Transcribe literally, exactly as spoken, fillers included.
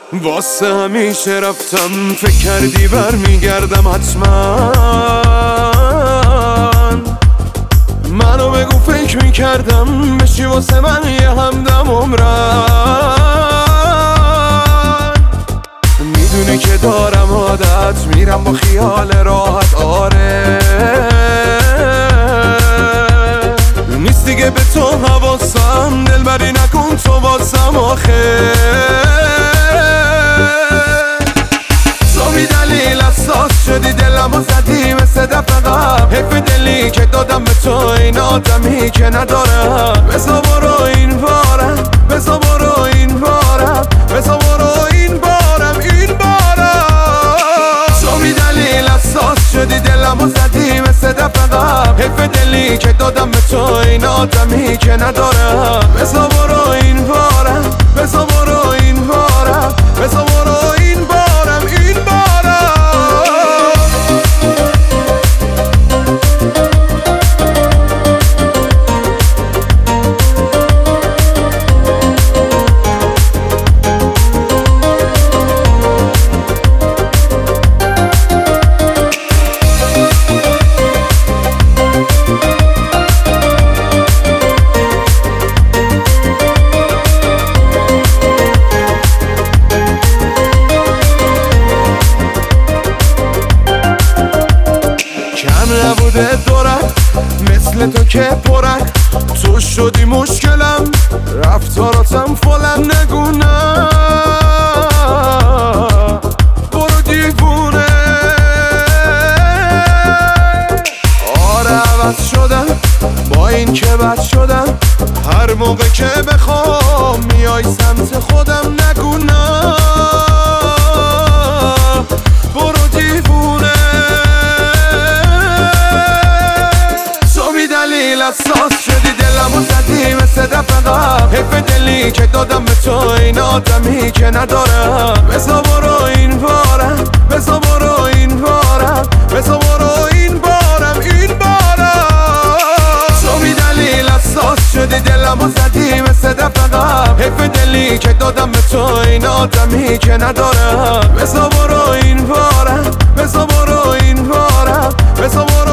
واسه همیشه رفتم، فکر کردی برمیگردم حتما. منو بگو فکر میکردم بشی واسه من یه همدم عمرن. میدونی که دارم عادت، میرم با خیال راحت. آره نیست دیگه به تو حواسم، دلبری نکن تو واسم آخه. تو می دلیل اساس شدی دلم و زدی مثل دفعه قبل. حیف دلی که دادم به تو این آدمی که ندارم. بزا برو این بارم، بزا برو این بارم، بزا برو این بارم، این بارم. تو می دلیل اساس شدی دلم و زدی مثل دفعه قبل. حیف دلی که دادم به تو این آدمی که ندارم. بزا برو این بارم، بزا برو این بارم، بزا برو این بارم، این بارم. نبوده دورت مثل تو که پرک، تو شدی مشکلم، رفتاراتم فلم. نگونه برو دیوونه. آره عوض شدم با این که بد شدم، هر موقع که بخوام میای سمت خودم. نگونه برو دیوونه. دلیل اساس شدی دلم و زدی مثل دفعه قبل. حیف دلی که دادم به تو این آدمی که ندارم. بزا برو این بارم، بزا برو این بارم، بزا برو این بارم، این بارم. تو می دلیل اساس شدی دلم و زدی مثل دفعه قبل. حیف دلی که دادم به تو این آدمی که ندارم. بزا برو این بارم، بزا برو این بارم، بزا برو